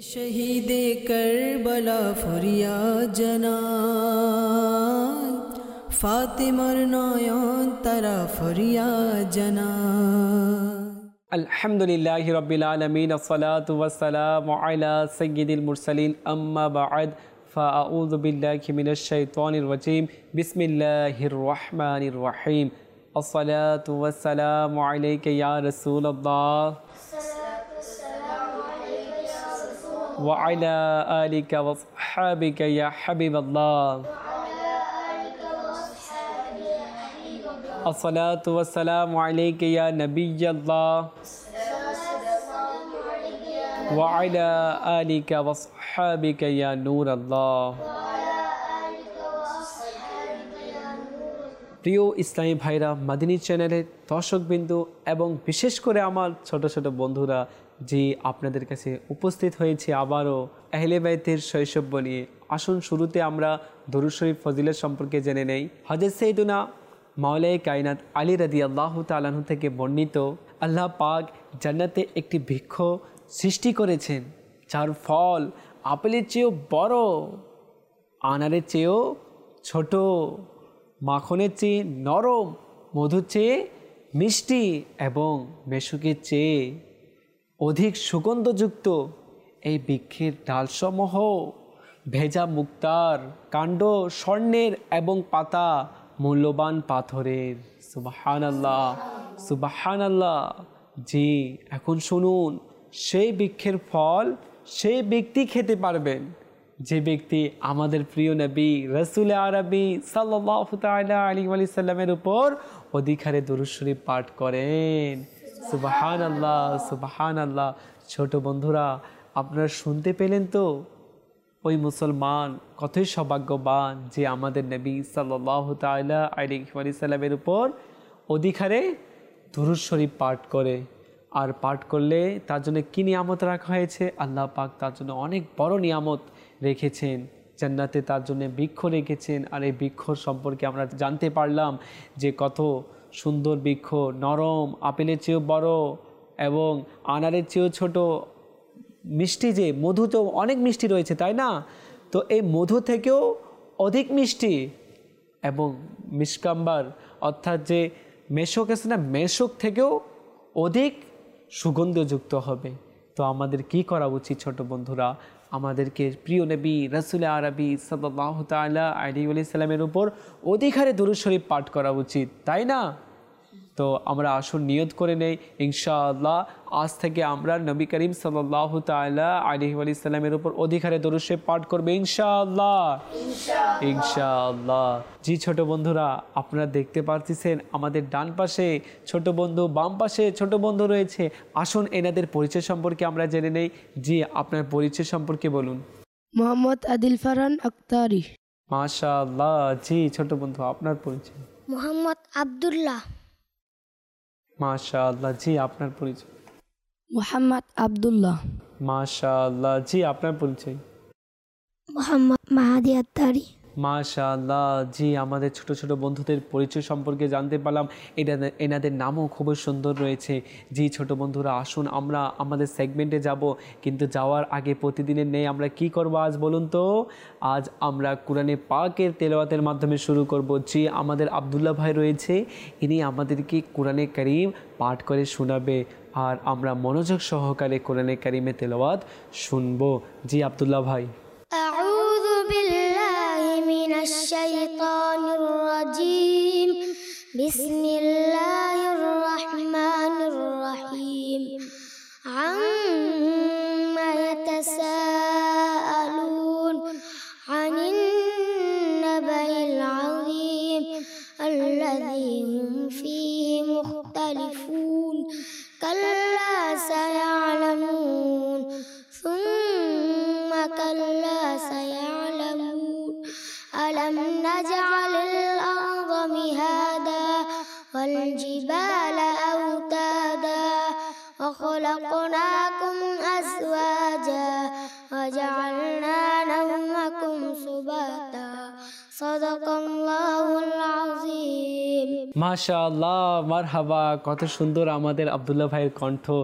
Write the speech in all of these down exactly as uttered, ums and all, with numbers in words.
শহীদে কারবালা ফরিয়াদ জানায়, ফাতেমার নয়ন তারা ফরিয়াদ জানায়। আলহামদুলিল্লাহি রাব্বিল আলামিন, আসসালাতু ওয়াসসালামু আলা সাইয়্যিদিল মুরসালিন, আম্মা বা'দ, ফাআউযু বিল্লাহি মিনাশ শাইতানির রাজীম। বিসমিল্লাহির রাহমানির রাহিম। আসসালাতু ওয়াসসালামু আলাইকা ইয়া রাসূলুল্লাহ ওয়া আলা আলিকা ওয়া আসহাবিকা ইয়া হাবিবাল্লাহ। আসসালাতু ওয়াসসালামু আলাইকা ইয়া নাবিয়াল্লাহ ওয়া আলা আলিকা ওয়া আসহাবিকা ইয়া নূরাল্লাহ। প্রিয় ইসলামী ভাইরা, মাদিনী চ্যানেলের দর্শকবিন্দু এবং বিশেষ করে আমার ছোট ছোট বন্ধুরা, যে আপনাদের কাছে উপস্থিত হয়েছে আবারও আহলে বাইতের শৈশব নিয়ে। আসুন শুরুতে আমরা দরুদ শরীফ ফজিলত সম্পর্কে জেনে নেই। হযরত সাইয়্যিদুনা মাওলায়ে কায়নাত আলী রাদিয়াল্লাহু তাআলা আনহু থেকে বর্ণিত, আল্লাহ পাক জান্নাতে একটি বৃক্ষ সৃষ্টি করেছেন যার ফল আপেলের চেয়েও বড়, আনারের চেয়েও ছোট, মাখনের চেয়ে নরম, মধুর চেয়ে মিষ্টি এবং মেশুকের চেয়ে অধিক সুগন্ধযুক্ত। এই বৃক্ষের ডালসমূহ ভেজা মুক্তার, কাণ্ড স্বর্ণের এবং পাতা মূল্যবান পাথরের। সুবহানাল্লাহ, সুবহানাল্লাহ। জি, এখন শুনুন, সেই বৃক্ষের ফল সেই ব্যক্তি খেতে পারবেন যে ব্যক্তি আমাদের প্রিয় নবী রাসূল আরবি সাল্লাল্লাহু তাআলা আলাইহি ওয়া সাল্লামের উপর অধিকারে দরুদ শরীফ পাঠ করেন। সুবহানাল্লাহ, সুবহানাল্লাহ। ছোট বন্ধুরা, আপনারা শুনতে পেলেন তো? ওই মুসলমান কতই সৌভাগ্যবান যে আমাদের নবী সাল্লাল্লাহু তাআলা আলাইহি ওয়া সাল্লামের উপর অধিকারে দরুদ শরীফ পাঠ করে। আর পাঠ করলে তার জন্য কী নিয়ামত রাখা হয়েছে? আল্লাহ পাক তার জন্য অনেক বড় নিয়ামত রেখেছেন। জান্নাতে তার জন্য বৃক্ষ রেখেছেন। আর এই বৃক্ষ সম্পর্কে আমরা জানতে পারলাম যে কত সুন্দর বৃক্ষ, নরম, আপেলের চেয়েও বড় এবং আনারের চেয়েও ছোট, মিষ্টি, যে মধু তো অনেক মিষ্টি রয়েছে, তাই না? তো এই মধু থেকেও অধিক মিষ্টি এবং মিশকাম্বার অর্থাৎ যে মেশক আছে না, মেশক থেকেও অধিক সুগন্ধযুক্ত হবে। তো আমাদের কি করা উচিত ছোট বন্ধুরা? আমাদেরকে প্রিয় নবী রাসূল আরবি সাল্লাল্লাহু তাআলা আলাইহি ওয়া সাল্লামের উপর অধিকারে দরুদ শরীফ পাঠ করা উচিত, তাই না? তো আমরা আসুন নিয়ত করে নেই, ইনশাআল্লাহ আজ থেকে আমরা নবী করিম সাল্লাল্লাহু তাআলা আলাইহি ওয়া সাল্লামের উপর অধিকারে দরুদ শরীফ পাঠ করব ইনশাআল্লাহ, ইনশাআল্লাহ। জি ছোট বন্ধুরা, আপনারা দেখতে পাচ্ছেন আমাদের ডান পাশে ছোট বন্ধু, বাম পাশে ছোট বন্ধু রয়েছে। আসুন এনাদের পরিচয় সম্পর্কে আমরা জেনে নেই। জি, আপনার পরিচয় সম্পর্কে বলুন। মোহাম্মদ আদিল ফারহান আক্তারি। মাশাআল্লাহ। জি ছোট বন্ধু, আপনার পরিচয়। মোহাম্মদ আব্দুল্লাহ। মাশাআল্লাহ। জি, আপনার পরিচয়। মোহাম্মদ আব্দুল্লাহ। মাশাআল্লাহ। জি, আপনার পরিচয়। মোহাম্মদ মাহাদি আত্তারি। মাশাআল্লাহ। জি, আমাদের ছোট ছোট বন্ধুদের পরিচয় সম্পর্কে জানতে পারলাম। এটা এনাদের নামও খুবই সুন্দর রয়েছে। জি ছোট বন্ধুরা, আসুন আমরা আমাদের সেগমেন্টে যাব, কিন্তু যাওয়ার আগে প্রতিদিনের নেই আমরা কি করব আজ বলুন তো? আজ আমরা কোরআনে পাকের তেলাওয়াতের মাধ্যমে শুরু করব। জি, আমাদের আব্দুল্লাহ ভাই রয়েছে, ইনি আমাদেরকে কোরআনে কারীম পাঠ করে শোনাবে আর আমরা মনোযোগ সহকারে কোরআনে কারীমে তেলাওয়াত শুনবো। জি আব্দুল্লাহ ভাই। আউযু বিল্লাহি মিনাশ শাইতানির রাজীম। বিসমিল্লাহির রাহমানির রাহিম। আম্মা ইয়াতাসাআলুন আনিন নাবাইল আযীম আল্লাযী হুম ফীহি মুখতালিফুন। কাল্লা সায়া'লামুন সুম্মা কাল্লা সায়া'লামুন। আলাম নাজআলিল আরদা মিহাদা ওয়াল জিবালা আওতাদা ওয়া খালাকনাকুম আজওয়াজা ওয়া জা'আলনা নাওমাকুম সুবাতা। সাদাকাল্লাহুল আযীম। মাশাআল্লাহ, মারহাবা। কত সুন্দর আমাদের আব্দুল্লাহ ভাইয়ের কণ্ঠ।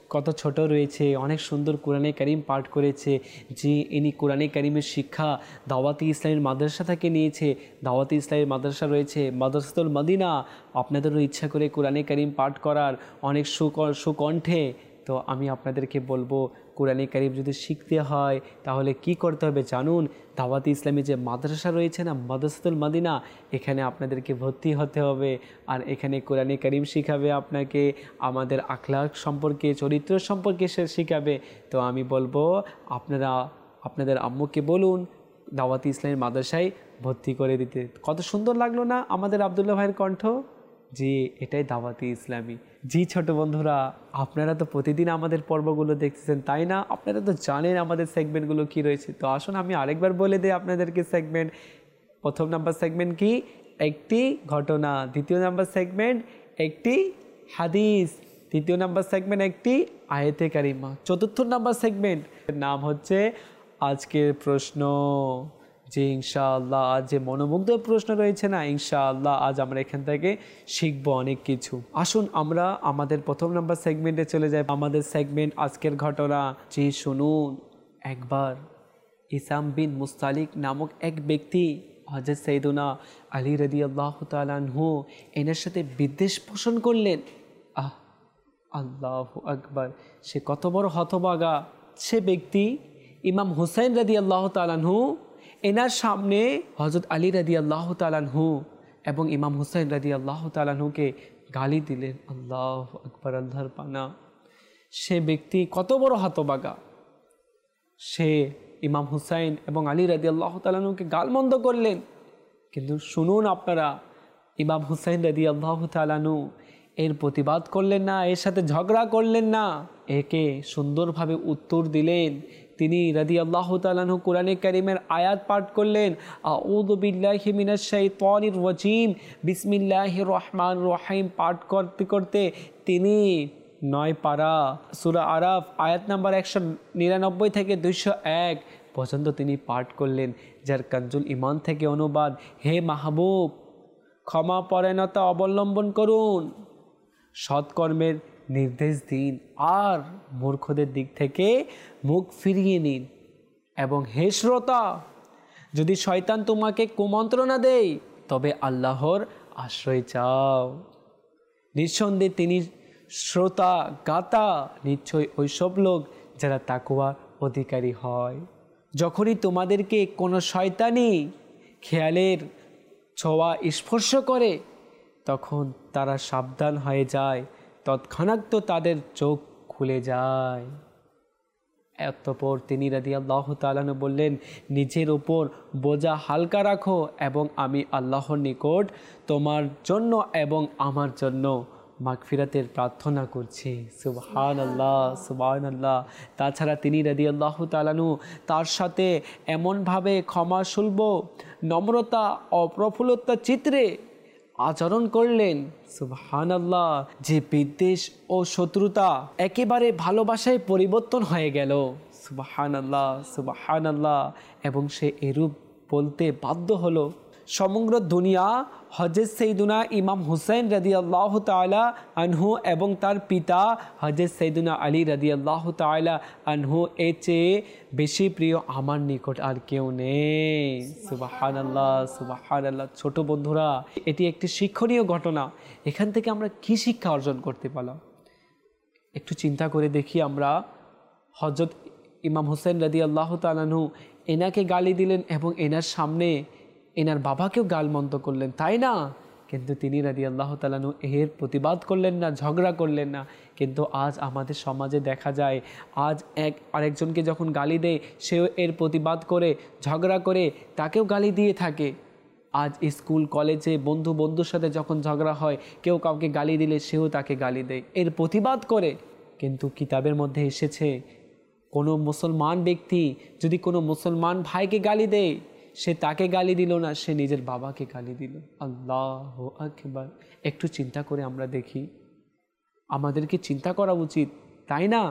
কত ছোট রয়েছে, অনেক সুন্দর কোরআনে কারিম পাঠ করেছে। যে ইনি কোরআনে কারিমের শিক্ষা দাওয়াতি ইসলামের মাদ্রাসা থেকে নিয়েছে। দাওয়াতি ইসলামের মাদ্রাসা রয়েছে মাদ্রাসাতুল মদিনা, আপনাদেরও ইচ্ছা করে কোরআনে কারিম পাঠ করার অনেক সুক সুকণ্ঠে। তো আমি আপনাদেরকে বলবো, কোরআনে কারিম যদি শিখতে হয় তাহলে কি করতে হবে জানুন? দাওয়াতি ইসলামী যে মাদ্রাসা রয়েছে না, মাদ্রাসাতুল মদিনা, এখানে আপনাদেরকে ভর্তি হতে হবে। আর এখানে কোরআনে কারিম শিখাবে আপনাকে, আমাদের আখলাক সম্পর্কে, চরিত্র সম্পর্কে সে শিখাবে। তো আমি বলবো আপনারা আপনাদের আম্মুকে বলুন দাওয়াতি ইসলামের মাদ্রাসায় ভর্তি করে দিতে। কত সুন্দর লাগলো না আমাদের আবদুল্লাহ ভাইয়ের কণ্ঠ? জি, এটাই দাওয়াতি ইসলামী। জি ছোট বন্ধুরা, আপনারা তো প্রতিদিন আমাদের পর্বগুলো দেখতেছেন, তাই না? আপনারা তো জানেন আমাদের সেগমেন্টগুলো কি রয়েছে। তো আসুন আমি আরেকবার বলে দিই আপনাদেরকে সেগমেন্ট। প্রথম নাম্বার সেগমেন্ট কি? একটি ঘটনা। দ্বিতীয় নাম্বার সেগমেন্ট একটি হাদিস। তৃতীয় নাম্বার সেগমেন্ট একটি আয়াতে কারিমা। চতুর্থ নাম্বার সেগমেন্ট নাম হচ্ছে আজকের প্রশ্ন। যে ইনশাআল্লাহ আজ যে মনোমুগ্ধ প্রশ্ন রয়েছে না, ইনশাআল্লাহ আজ আমরা এখান থেকে শিখবো অনেক কিছু। আসুন আমরা আমাদের প্রথম নাম্বার সেগমেন্টে চলে যাই। আমাদের সেগমেন্ট আজকের ঘটনা। যে শুনুন, একবার ইসাম বিন মুস্তালিক নামক এক ব্যক্তি হযরত সাইয়্যিদুনা আলী রাদিয়াল্লাহু তাআলা আনহু এনার সাথে বিদ্বেষ পোষণ করলেন। আহ আল্লাহু আকবার, সে কত বড় হতভাগা সে ব্যক্তি। ইমাম হুসাইন রাদিয়াল্লাহু তাআলা আনহু এনার সামনে হযরত আলী রাদিয়াল্লাহু তাআলা আনহু এবং ইমাম হুসাইন রাদিয়াল্লাহু তাআলা আনহুকে গালি দিলেন। আল্লাহু আকবার, আল্লাহর পানা। সে ব্যক্তি কত বড় হতভাগা, সে ইমাম হুসাইন এবং আলী রাদিয়াল্লাহু তাআলা আনহুকে গালমন্দ করলেন। কিন্তু শুনুন আপনারা, ইমাম হুসাইন রাদিয়াল্লাহু তাআলা আনহু এর প্রতিবাদ করলেন না, এর সাথে ঝগড়া করলেন না, একে সুন্দরভাবে উত্তর দিলেন। তিনি রাদিয়াল্লাহু তাআলা আনহু কোরআনে কারীমের আয়াত পাঠ করলেন, আউযু বিল্লাহি মিনাশ শাইতানির রাজিম, বিসমিল্লাহির রহমানির রহিম পাঠ করতে করতে তিনি নয় পারা সূরা আরাফ আয়াত নাম্বার একশো নিরানব্বই থেকে দুইশো এক পর্যন্ত তিনি পাঠ করলেন, যার কানজুল ইমান থেকে অনুবাদ, হে মাহবুব, ক্ষমা পরায়ণতা অবলম্বন করুন, সৎকর্মের নির্দেশ দিন, আর মূর্খদের দিক থেকে মুখ ফিরিয়ে নিন। এবং হে শ্রোতা, যদি শয়তান তোমাকে কুমন্ত্রণা দেয় তবে আল্লাহর আশ্রয় চাও। নিঃসন্দেহে তিনি শ্রোতা গাতা, নিশ্চয় ওইসব লোক যারা তাকওয়ার অধিকারী হয়। যখনই তোমাদেরকে কোনো শয়তানি খেয়ালের ছোঁয়া স্পর্শ করে তখন তারা সাবধান হয়ে যায়, তৎক্ষণাৎ তো তাদের চোখ খুলে যায়। অতঃপর তিনি রাদিয়াল্লাহু তাআলা আনহু বললেন, নিজের উপর বোঝা হালকা রাখো এবং আমি আল্লাহর নিকট তোমার জন্য এবং আমার জন্য মাগফিরাতের প্রার্থনা করছি। সুবহানাল্লাহ, সুবহানাল্লাহ। তাছাড়া তিনি রাদিয়াল্লাহু তাআলা আনহু তার সাথে এমনভাবে ক্ষমাসুলভ নম্রতা অপ্রফুল্লতা চিত্রে আচরণ করলেন, সুবহানাল্লাহ, যে বিদ্বেষ ও শত্রুতা একেবারে ভালোবাসায় পরিবর্তন হয়ে গেল। সুবহানাল্লাহ, সুবহানাল্লাহ। এবং সে এরূপ বলতে বাধ্য হলো, সমগ্র দুনিয়া হযরত সাইয়্যিদুনা ইমাম হুসাইন রাদিয়াল্লাহু তাআলা আনহু এবং তার পিতা হযরত সাইয়্যিদুনা আলী রাদিয়াল্লাহু তাআলা আনহু এর চেয়ে বেশি প্রিয় আমার নিকট আর কেউ নেই। সুবহানাল্লাহ, সুবহানাল্লাহ। ছোট বন্ধুরা, এটি একটি শিক্ষণীয় ঘটনা। এখান থেকে আমরা কি শিক্ষা অর্জন করতে পারলাম একটু চিন্তা করে দেখি আমরা। হযরত ইমাম হুসাইন রাদিয়াল্লাহু তাআলা আনহু এনাকে গালি দিলেন এবং এনার সামনে এনার বাবাকেও গালমন্দ করলেন, তাই না? কিন্তু তিনি রাদিয়াল্লাহু তাআলা আনহু এর প্রতিবাদ করলেন না, ঝগড়া করলেন না। কিন্তু আজ আমাদের সমাজে দেখা যায়, আজ এক আরেকজনকে যখন গালি দেয় সেও এর প্রতিবাদ করে, ঝগড়া করে তাকেও গালি দিয়ে থাকে। আজ স্কুল কলেজে বন্ধু বন্ধুর সাথে যখন ঝগড়া হয়, কেউ কাউকে গালি দিলে সেও তাকে গালি দেয়, এর প্রতিবাদ করে। কিন্তু কিতাবের মধ্যে এসেছে, কোনো মুসলমান ব্যক্তি যদি কোনো মুসলমান ভাইকে গালি দেয়, সে তাকে গালি দিল না, সে নিজের বাবাকে গালি দিল। আল্লাহু আকবার। একটু চিন্তা করে আমরা দেখি, আমাদেরকে চিন্তা করা উচিত, তাই না?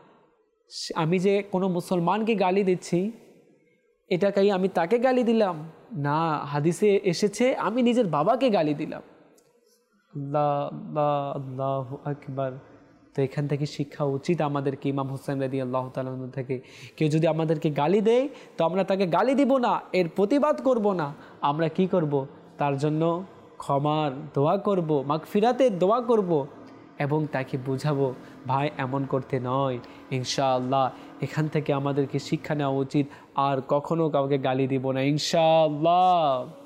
আমি যে কোনো মুসলমানকে গালি দিচ্ছি, এটাকেই আমি তাকে গালি দিলাম না, হাদিসে এসেছে আমি নিজের বাবাকে গালি দিলাম। আল্লাহ আল্লাহ আল্লাহু আকবার। তো এখান থেকে শিক্ষা উচিত আমাদেরকে ইমাম হোসেন রাদিয়াল্লাহু তাআলা আনহু থেকে। কেউ যদি আমাদেরকে গালি দেয় তো আমরা তাকে গালি দিব না, এর প্রতিবাদ করব না, আমরা কি করব, তার জন্য ক্ষমার দোয়া করব, মাগফিরাতের দোয়া করব এবং তাকে বুঝাবো ভাই এমন করতে নয়। ইনশাআল্লাহ এখান থেকে আমাদেরকে শিক্ষা নেওয়া উচিত, আর কখনো কাউকে গালি দিব না ইনশাআল্লাহ।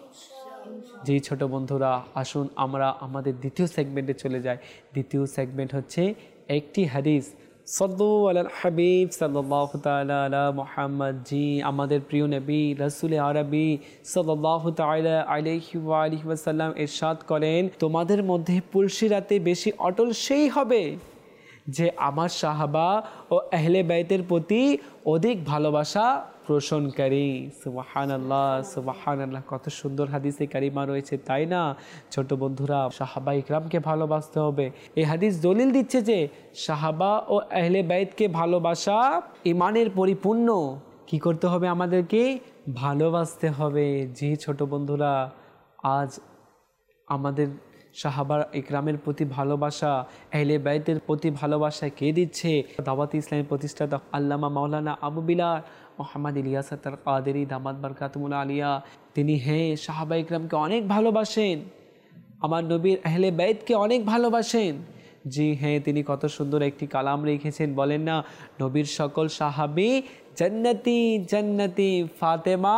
জি ছোট বন্ধুরা, আসুন আমরা আমাদের দ্বিতীয় সেগমেন্টে চলে যাই। দ্বিতীয় সেগমেন্ট হচ্ছে একটি হাদিস। সাল্লু আলাল হাবিব সাল্লাল্লাহু তাআলা আলা মুহাম্মদ। জি আমাদের প্রিয় নবী রাসূল আরবি সাল্লাল্লাহু তাআলা আলাইহি ওয়া আলিহি ওয়াসাল্লাম ইরশাদ করেন, তোমাদের মধ্যে পুলসিরাতে বেশি অটল সেই হবে যে আমার সাহাবা ও আহলে বাইতের প্রতি অধিক ভালোবাসা পোষণকারী। সুবহানাল্লাহ সুবহানাল্লাহ, কত সুন্দর হাদিসে কারিমা রয়েছে, তাই না ছোট বন্ধুরা? সাহাবা ইকরামকে ভালোবাসতে হবে। এই হাদিস দলিল দিচ্ছে যে সাহাবা ও আহলে বাইতকে ভালোবাসা ইমানের পরিপূর্ণ। কি করতে হবে? আমাদেরকে ভালোবাসতে হবে। জি ছোট বন্ধুরা, আজ আমাদের সাহাবা ইকরামের প্রতি ভালোবাসা, আহলে বাইতের প্রতি ভালোবাসা কে দিচ্ছে? দাওয়াত ইসলামের প্রতিষ্ঠাতা আল্লামা মাওলানা আবু বিলাল মোহাম্মদ ইলিয়াস আতার কাদেরী দামাত বারকাতুল আলিয়া, তিনি হ্যাঁ সাহাবা ইকরামকে অনেক ভালোবাসেন, আমার নবীর আহলে বাইতকে অনেক ভালোবাসেন। জি হ্যাঁ, তিনি কত সুন্দর একটি কালাম রেখেছেন, বলেন না, নবীর সকল সাহাবী জান্নাতি জান্নাতি, ফাতেমা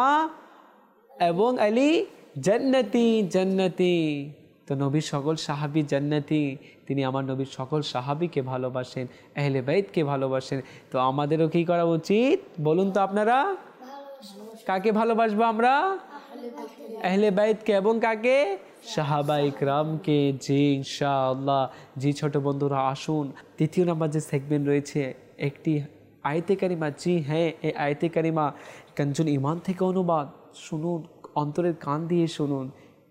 এবং আলী জান্নাতি জান্নাতি। তো নবীর সকল সাহাবী জান্নাতি, তিনি আমার নবীর সকল সাহাবীকে ভালোবাসেন, আহলে বাইতকে ভালোবাসেন। তো আমাদেরও কি করা উচিত বলুন তো আপনারা? কাকে ভালোবাসবো আমরা? আহলে বাইতকে। এবং কাকে? সাহাবা ইকরামকে। জি ইনশাআল্লাহ। জি ছোট বন্ধুরা, আসুন তৃতীয় নাম্বার যে সেগমেন্ট রয়েছে একটি আয়াতে কারিমা। জি হ্যাঁ, এই আয়াতে কারিমা কানজুল ঈমান থেকে অনুবাদ। শুনুন, অন্তরের কান দিয়ে শুনুন।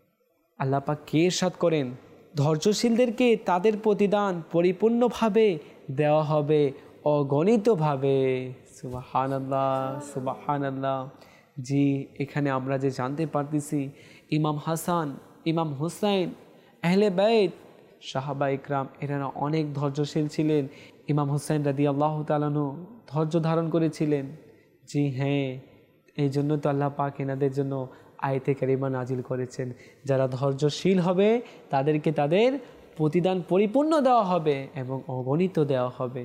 আল্লাহ পাক কে ইরশাদ করেন? ধৈর্যশীলদেরকে তাদের প্রতিদান পরিপূর্ণভাবে দেওয়া হবে, অগণিতভাবে। সুবহানাল্লাহ সুবহানাল্লাহ। জি এখানে আমরা যে জানতে পারতেছি, ইমাম হাসান, ইমাম হুসাইন, আহলে বাইত, সাহাবা ইকরাম এনারা অনেক ধৈর্যশীল ছিলেন। ইমাম হুসাইন রাদিয়াল্লাহু তাআলা আনহু ধৈর্য ধারণ করেছিলেন। জি হ্যাঁ, এই জন্য তো আল্লাহ পাক এনাদের জন্য আয়াতে কারিমা নাজিল করেছেন। যারা ধৈর্যশীল হবে তাদেরকে তাদের প্রতিদান পরিপূর্ণ দেওয়া হবে এবং অগণিত দেওয়া হবে।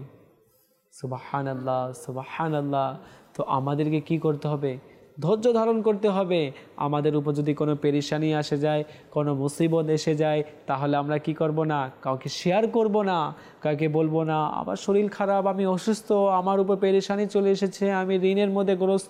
সুবহানাল্লাহ সুবহানাল্লাহ। তো আমাদেরকে কি করতে হবে? ধৈর্য ধারণ করতে হবে। আমাদের উপর যদি কোনো পেরেশানি আসে যায়, কোনো মুসিবত এসে যায়, তাহলে আমরা কি করব না? কাউকে শেয়ার করব না, কাউকে বলবো না আমার শরীর খারাপ, আমি অসুস্থ, আমার উপর পেরেশানি চলে এসেছে, আমি ঋণের মধ্যে গ্রস্ত,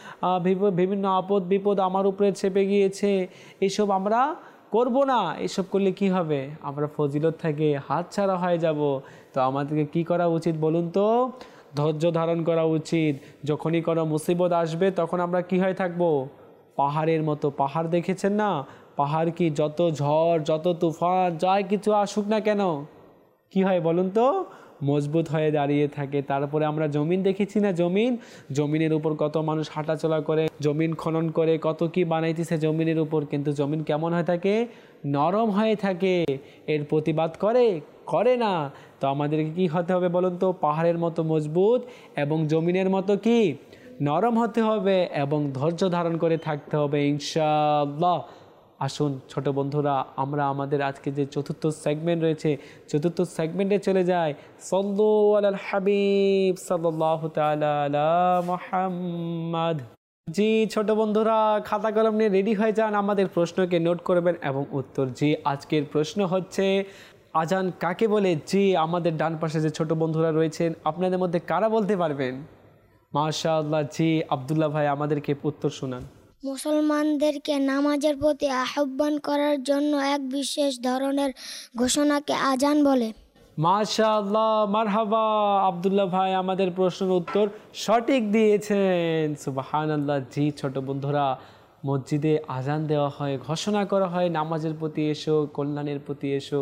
বিভিন্ন আপদ বিপদ আমার উপরে চেপে গিয়েছে, এইসব আমরা করব না। এইসব করলে কি হবে? আমরা ফজিলত থেকে হাতছাড়া হয়ে যাব। তো আমাদেরকে কি করা উচিত বলুন তো? ধৈর্য ধারণ করা উচিত। যখনই কোনো মুসিবত আসবে তখন আমরা কি হয়ে থাকবো? পাহাড়ের মতো। পাহাড় দেখেছেন না? পাহাড় কি যত ঝড়, যত তুফান, যাই কিছু আসুক না কেন, কি হয় বলুন তো? মজবুত হয়ে দাঁড়িয়ে থাকে। তারপরে আমরা জমিন দেখেছি না? জমিন, জমিনের উপর কত মানুষ হাঁটাচলা করে, জমিন খনন করে, কত কি বানাইতেছে জমিনের উপর, কিন্তু জমিন কেমন হয়ে থাকে? নরম হয়ে থাকে। এর প্রতিবাদ করে? করে না। তো আমাদেরকে কি হতে হবে বলুন তো? পাহাড়ের মতো মজবুত এবং জমিনের মতো কি নরম হতে হবে এবং ধৈর্য ধারণ করে থাকতে হবে ইনশাআল্লাহ। আসুন ছোট বন্ধুরা, আমরা আমাদের আজকে যে চতুর্থ সেগমেন্ট রয়েছে, চতুর্থ সেগমেন্টে চলে যাই। সাল্লু আলাল হাবিব সাল্লাল্লাহু তাআলা আলা মুহাম্মদ। জি ছোট বন্ধুরা, খাতা কলম নিয়ে রেডি হয়ে যান, আমাদের প্রশ্নকে নোট করবেন এবং উত্তর। জি আজকের প্রশ্ন হচ্ছে, আজান কাকে বলে? জি আমাদের ডান পাশে যে ছোট বন্ধুরা রয়েছেন, আপনাদের মধ্যে কারা বলতে পারবেন? মাশাআল্লাহ। জি আব্দুল্লাহ ভাই আমাদেরকে উত্তর শোনান। মুসলমানদেরকে নামাজের প্রতি আহ্বান করার জন্য এক বিশেষ ধরনের ঘোষণাকে আজান বলে। মাশাআল্লাহ, মারহাবা। আব্দুল্লাহ ভাই আমাদের প্রশ্নের উত্তর সঠিক দিয়েছেন। সুবহানাল্লাহ। জি ছোট বন্ধুরা, মসজিদে আজান দেওয়া হয়, ঘোষণা করা হয় নামাজের প্রতি এসো, কল্যাণের প্রতি এসো।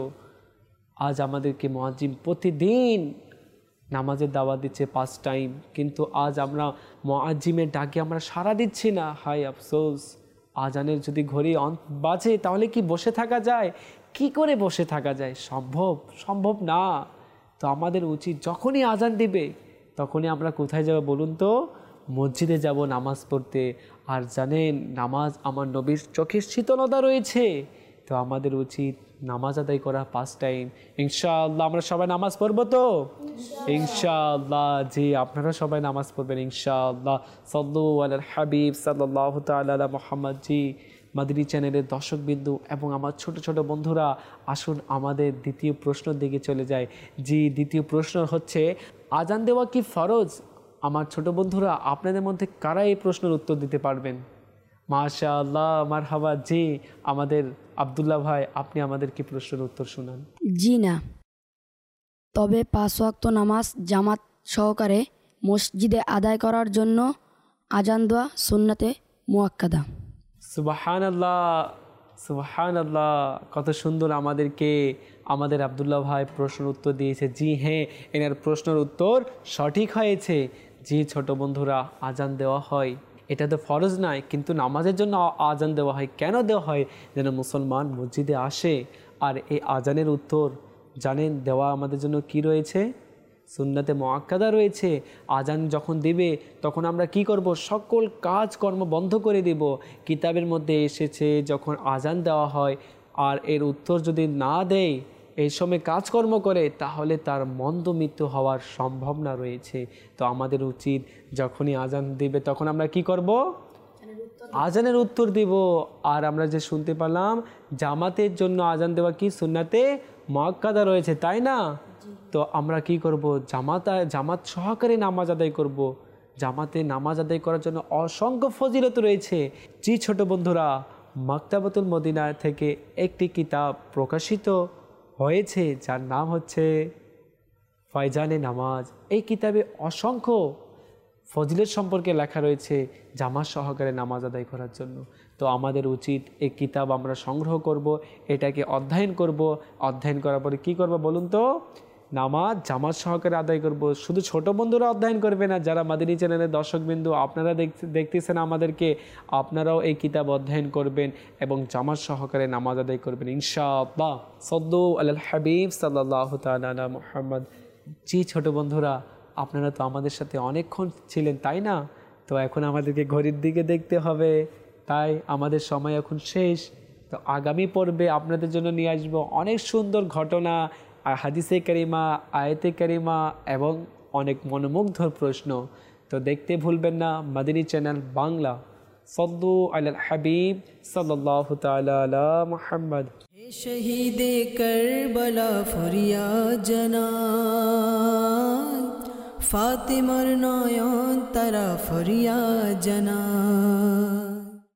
আজ আমাদেরকে মুয়াজ্জিন প্রতিদিন নামাজের দাওয়াত দিচ্ছে পাঁচ টাইম, কিন্তু আজ আমরা মুয়াজ্জিনের ডাকে আমরা সাড়া দিচ্ছি না। হায় আফসোস। আজানের যদি ঘড়ি বাজে তাহলে কি বসে থাকা যায়? কি করে বসে থাকা যায়? সম্ভব সম্ভব না। তো আমাদের উচিত যখনই আজান দিবে তখনই আমরা কোথায় যাব বলুন তো? মসজিদে যাব নামাজ পড়তে। আর জানেন, নামাজ আমার নবীর চোখের শীতলতা রয়েছে। তো আমাদের উচিত নামাজ আদায় করা পাঁচ টাইম। ইনশাআল্লাহ আমরা সবাই নামাজ পড়বো তো? ইনশাআল্লাহ। জি, আপনারা সবাই নামাজ পড়বেন ইনশাআল্লাহ। সাল্লু আলাল হাবিব সাল্লাল্লাহু তাআলা আলা মুহাম্মদ। জি, মাদিনী চ্যানেলের দর্শকবিন্দু এবং আমার ছোট ছোট বন্ধুরা, আসুন আমাদের দ্বিতীয় প্রশ্নের দিকে চলে যায়। জি, দ্বিতীয় প্রশ্ন হচ্ছে, আজান দেওয়া কি ফরজ? আমার ছোট বন্ধুরা, আপনাদের মধ্যে কারা এই প্রশ্নের উত্তর দিতে পারবেন? মাশাআল্লাহ, মারহাবা। জি, আমাদের আব্দুল্লাহ ভাই, আপনি আমাদের কি প্রশ্নের উত্তর শুনান। জি না, তবে পাঁচ ওয়াক্ত নামাজ জামাত সহকারে মসজিদে আদায় করার জন্য আজান দেওয়া সুন্নাতে মুআক্কাদা। সুবহানাল্লাহ, সুবহানাল্লাহ। কত সুন্দর আমাদেরকে আমাদের আব্দুল্লাহ ভাই প্রশ্নের উত্তর দিয়েছে। জি হ্যাঁ, এনার প্রশ্নের উত্তর সঠিক হয়েছে। জি ছোট বন্ধুরা, আজান দেওয়া হয়, এটা তো ফরজ নয়, কিন্তু নামাজের জন্য আজান দেওয়া হয়। কেন দেওয়া হয়? যেন মুসলমান মসজিদে আসে। আর এই আজানের উত্তর জানেন দেওয়া আমাদের জন্য কি রয়েছে? সুন্নাতে মুআক্কাদা রয়েছে। আজান যখন দিবে তখন আমরা কি করব? সকল কাজকর্ম বন্ধ করে দেব। কিতাবের মধ্যে এসেছে, যখন আজান দেওয়া হয় আর এর উত্তর যদি না দেয়, এই সময় কাজকর্ম করে, তাহলে তার মন্দ মৃত্যু হওয়ার সম্ভাবনা রয়েছে। তো আমাদের উচিত যখনই আজান দিবে তখন আমরা কি করব? আজানের উত্তর দিব। আর আমরা যে শুনতে পেলাম, জামাতের জন্য আজান দেওয়া কি সুন্নাতে মুআক্কাদা রয়েছে, তাই না? তো আমরা কি করব? জামাত জামাত সহকারে নামাজ আদায় করব। জামাতে নামাজ আদায় করার জন্য অসংখ্য ফজিলত রয়েছে। জি ছোট বন্ধুরা, মাকতাবাতুল মদিনা থেকে একটি কিতাব প্রকাশিত হয়েছে যার নাম হচ্ছে ফয়জানে নামাজ। এই কিতাবে অসংখ্য ফজিলত সম্পর্কে লেখা রয়েছে জামাত সহকারে নামাজ আদায় করার জন্য। তো আমাদের উচিত এই কিতাব আমরা সংগ্রহ করব, এটাকে অধ্যয়ন করব। অধ্যয়ন করার পরে কী করব বলুন তো? নামাজ জামাত সহকারে আদায় করব। শুধু ছোট বন্ধুরা অধ্যয়ন করবে না, যারা মাদিনী চ্যানেলের দর্শকবিন্দু আপনারা দেখতেছেন আমাদেরকে, আপনারাও এই কিতাব অধ্যয়ন করবেন এবং জামাত সহকারে নামাজ আদায় করবেন ইনশাআল্লাহ। সাল্লু আলাল হাবিব সাল্লাল্লাহু তাআলা আলা মুহাম্মদ। জি ছোট বন্ধুরা, আপনারা তো আমাদের সাথে অনেকক্ষণ ছিলেন, তাই না? তো এখন আমাদেরকে ঘড়ির দিকে দেখতে হবে, তাই আমাদের সময় এখন শেষ। তো আগামী পর্বে আপনাদের জন্য নিয়ে আসবো অনেক সুন্দর ঘটনা, হাদিসে কারিমা, আয়াতে কারিমা এবং অনেক মনোমুগ্ধর প্রশ্ন। তো দেখতে ভুলবেন না মাদিনী চ্যানেল বাংলা। সাল্লু আলাল হাবিব সাল্লাল্লাহু তাআলা আলা মুহাম্মদ। হে শহীদে কারবালা ফরিয়াদ জানাই, ফাতিমার নয়ন তারা ফরিয়াদ জানাই।